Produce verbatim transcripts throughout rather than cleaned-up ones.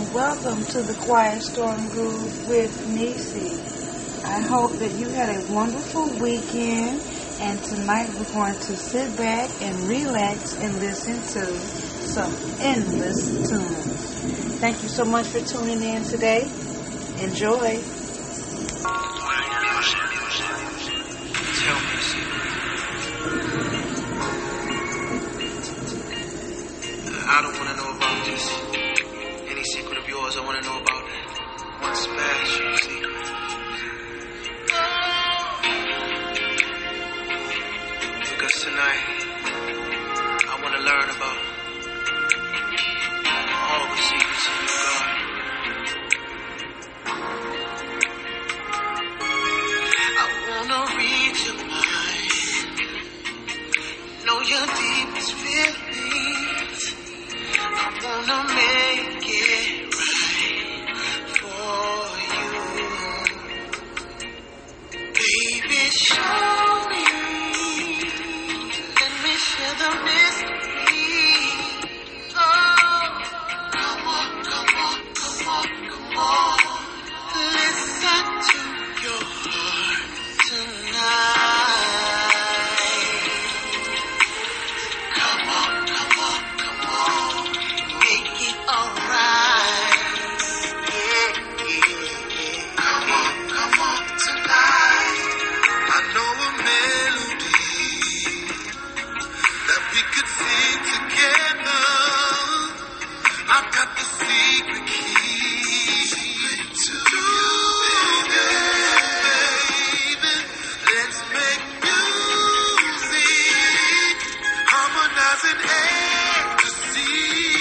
and welcome to the Quiet Storm Groove with Nisi. I hope that you had a wonderful weekend, and tonight we're going to sit back and relax and listen to some endless tunes. Thank you so much for tuning in today. Enjoy. I don't want to know about this. Any secret of yours, I want to know about that. One special secret. Because tonight, I want to learn about all the secrets of your God. I want to read your mind, know your deepest feelings. I wanna make it right for you. Baby, show me. Let me share the mystery. Oh, come on, come on, come on, come on. Listen to your heart tonight. Come on, come on, come on. Make it alright. Yeah, yeah, yeah. Come on, come on tonight. I know a melody that we could sing together. I've got the secret key to it, baby. Let's make music, harmonizing ecstasy.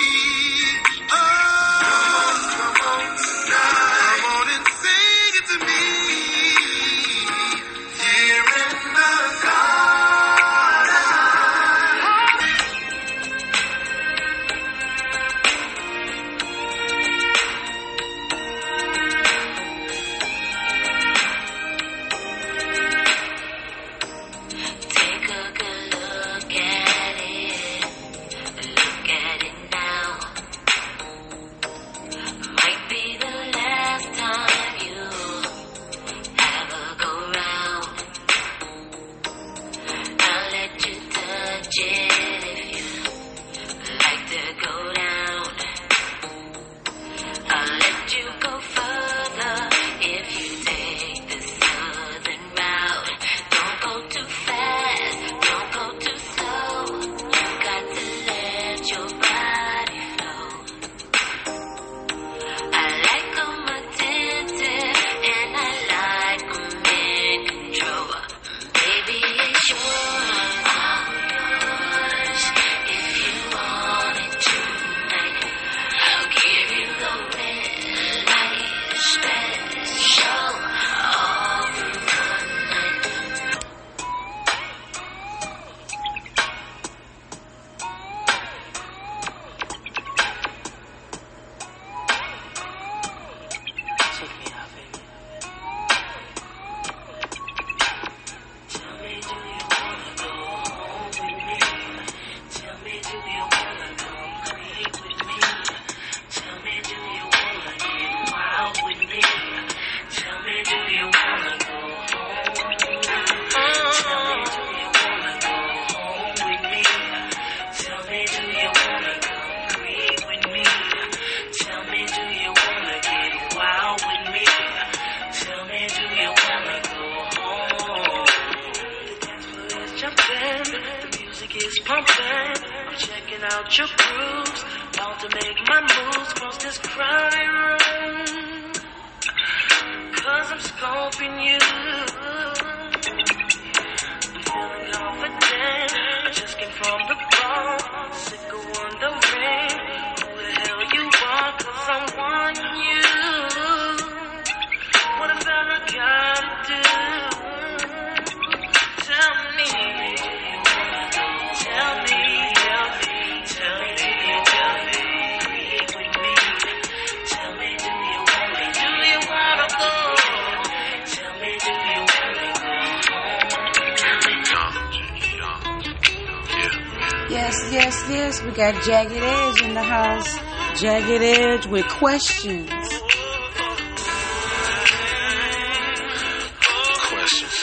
Out your grooves, about to make my moves across this crowded room. Cause I'm scoping you. I'm feeling confident. I just came from the bar, sick of wondering who the hell you are. Cause I want you. What a fella gotta do. Tell me, tell me, tell me. Tell me, do you tell me, with me? Tell me, do you want me? Do you wanna go? Tell me, do you wanna go? Yes, yes, yes. We got Jagged Edge in the house. Jagged Edge with questions. Questions.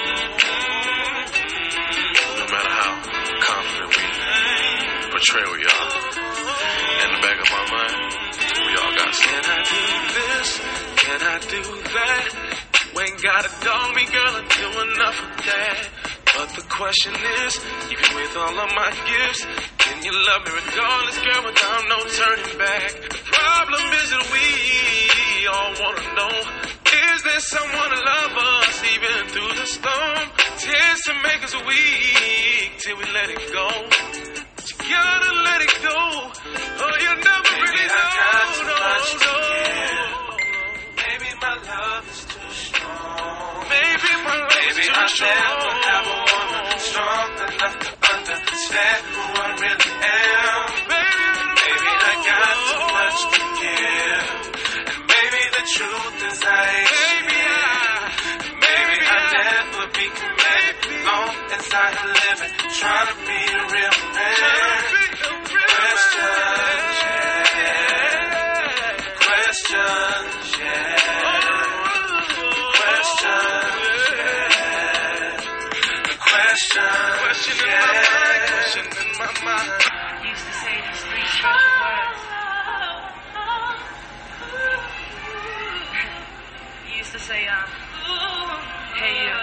No matter how confident we portray we are, in the back of my mind, we all got some. Can I do this? Can I do that? You ain't gotta dog me, girl, I'm doing enough of that. But the question is, even with all of my gifts, can you love me regardless, girl, without no turning back? The problem is that we all wanna know, is there someone to love us even through the storm? Tends to make us weak till we let it go. But you gotta let it go, or you never Maybe really know. I got too no, much no. to give. Maybe my love is too strong. Maybe my love Maybe is too I strong. Never have a woman strong enough to understand who I really am. Maybe, maybe I got too much to give. And maybe the truth is I ain't maybe I, maybe I'll never be committed. Long as I live it, trying to be a real man. Questions, yeah. Questions, yeah. Questions, yeah. The questions, question in yeah. my mind, question in my mind. You used to say these three short words. You used to say, um, hey you.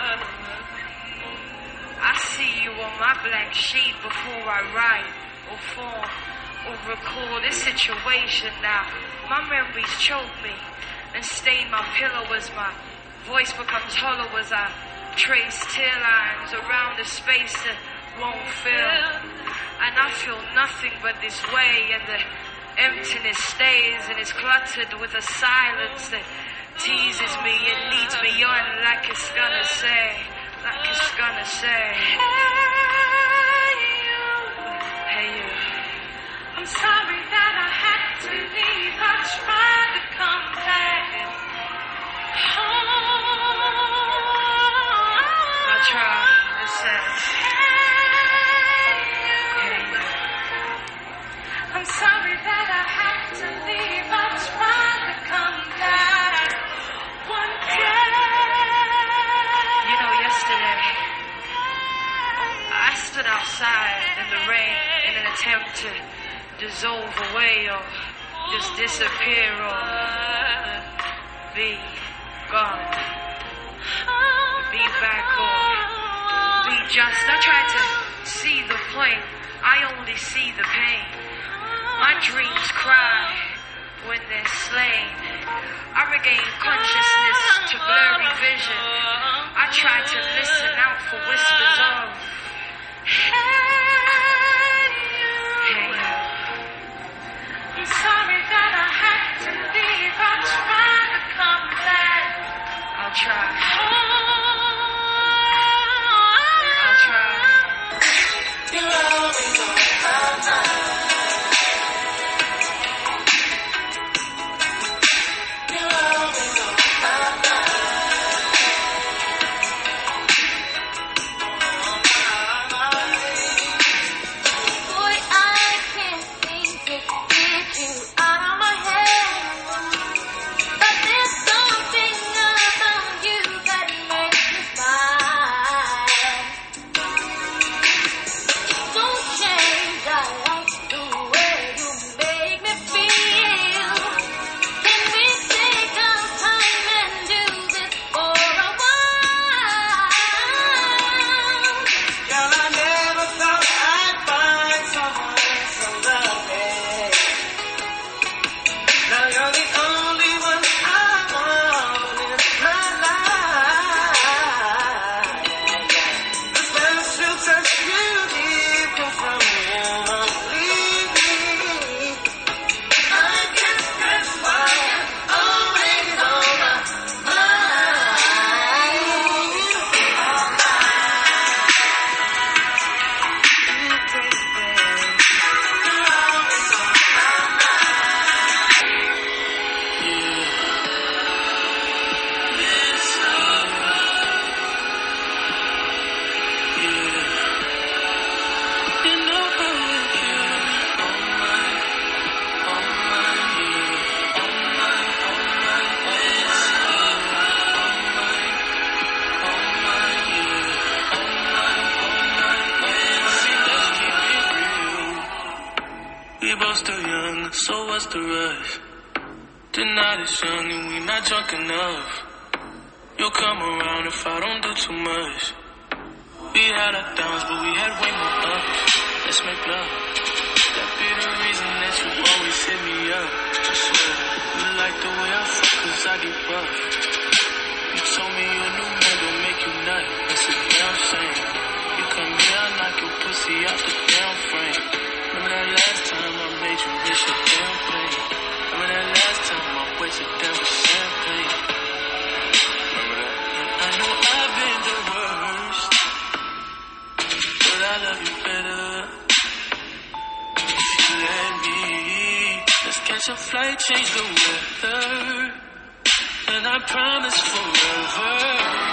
I see you on my blank sheet before I write or form or record this situation now. My memories choke me and stain my pillow as my voice becomes hollow as I trace tear lines around the space that won't fill. And I feel nothing but this way, and the emptiness stays and is cluttered with a silence that teases me and leads me on like it's gonna say, like it's gonna say, hey you, hey you. I'm sorry that I had to leave. I tried to come back. Oh, I tried to say, hey you. I'm sorry that I had to leave. I tried to come back one day. You know, yesterday I stood outside in the rain in an attempt to dissolve away or just disappear or be gone, be back or be just. I tried to see the point, I only see the pain. My dreams cry when they're slain. I regain consciousness to blurry vision. I try to listen out for whispers of hey you. Hey you. I'm sorry that I had to leave. I'll try to come back. I'll try. I'll try. You're always on my mind. Change. you're still young, so what's the rush? The night is young and we not drunk enough. You'll come around if I don't do too much. We had our downs, but we had way more ups. Let's make love. That be the reason that you always hit me up. I swear, you like the way I fuck, cause I get rough. You told me your new man gon' make you nut. I said, yeah, I'm saying. You come here, I knock your pussy out the damn frame. Remember that last time I made you miss your damn pain? Remember that last time I wasted down with champagne? Remember that? And I know I've been the worst, but I love you better if you let me. Let's catch a flight, change the weather, and I promise forever.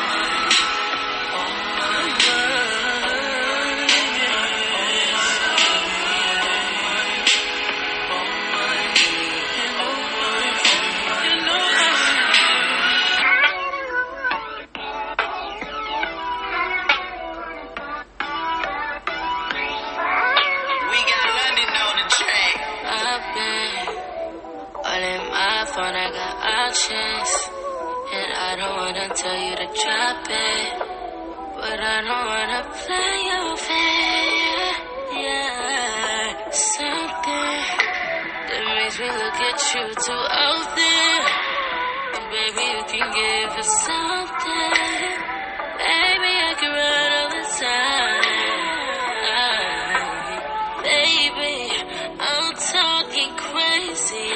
I got options, and I don't wanna tell you to drop it, but I don't wanna play your fair. Yeah, something that makes me look at you too often. And baby, you can give us something. Baby, I can run all the time. Baby, I'm talking crazy.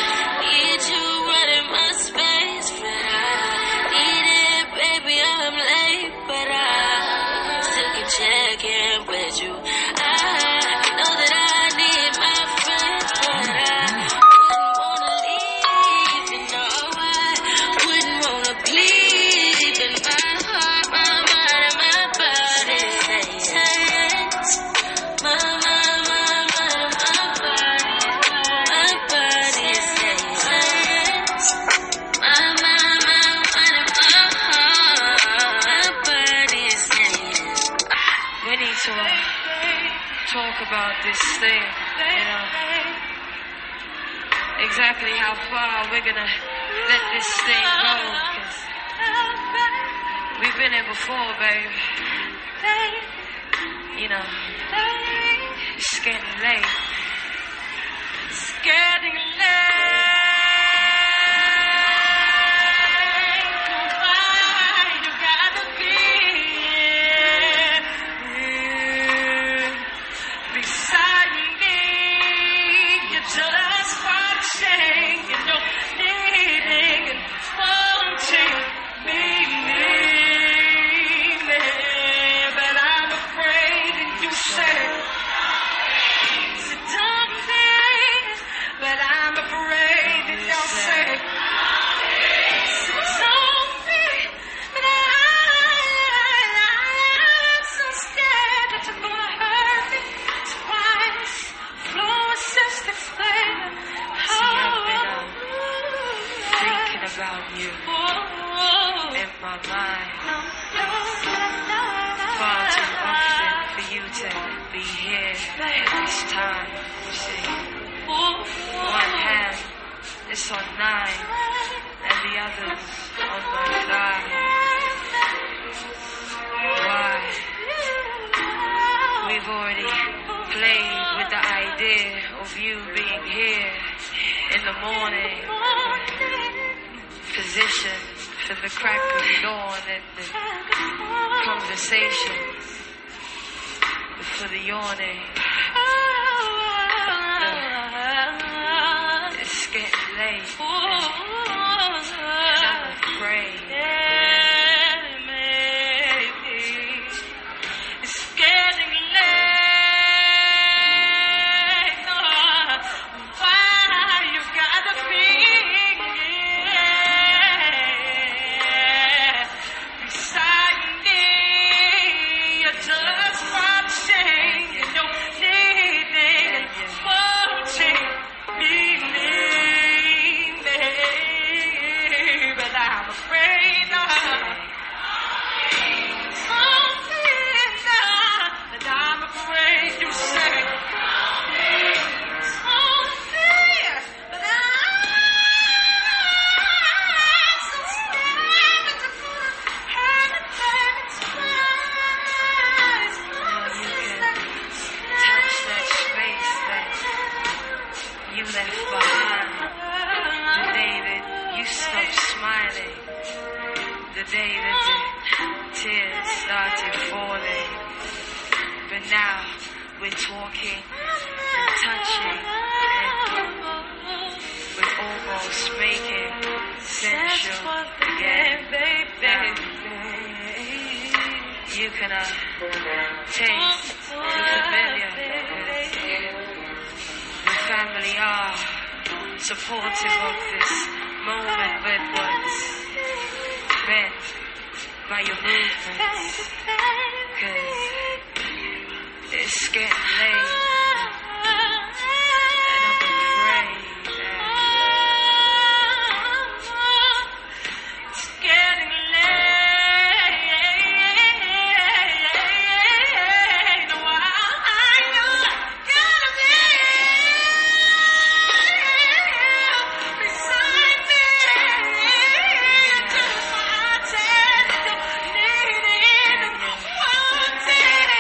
About this thing, you know, exactly how far we're gonna let this thing go, cause we've been here before, babe. You know, it's getting late. It's getting late. About you in my mind, far too often for you to be here at this time. You see, one hand is on nine, and the other's on my thigh. Why? We've already played with the idea of you being here in the morning. Position for the crack of dawn and the conversation for the yawning. The, it's getting late. And I'm afraid. It's getting late. Why you gotta be? Just watching your Now we're talking and touching and we're almost making sensual again, baby. You can uh, taste the familiar. The family are supportive of this moment with what's meant by your movements. Cause it's getting late, and I'm afraid that it's getting late. No, I know gotta be beside me. Just my tender, needing, wanting.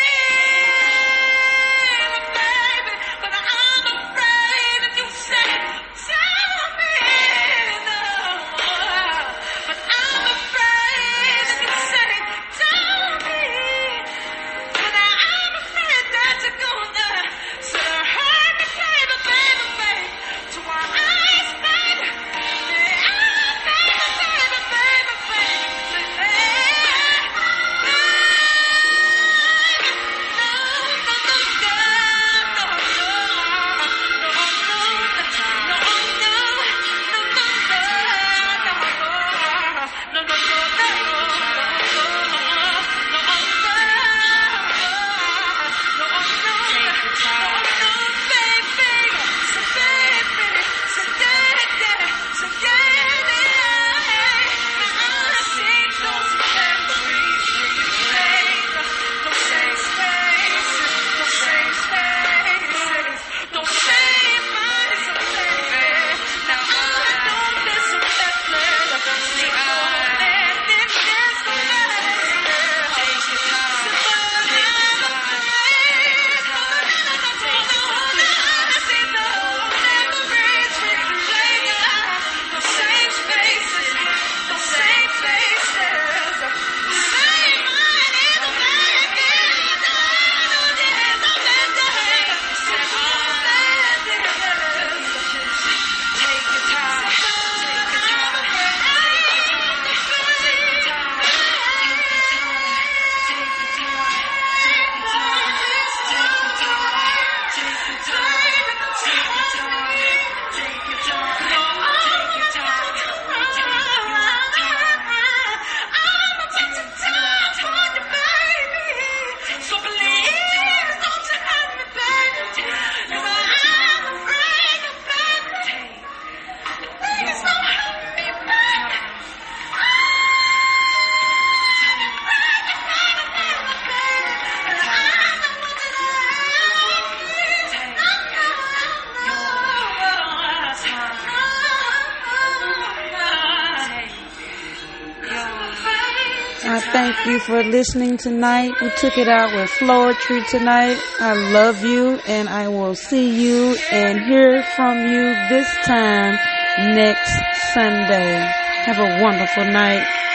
I thank you for listening tonight. We took it out with Floetry tonight. I love you, and I will see you and hear from you this time next Sunday. Have a wonderful night.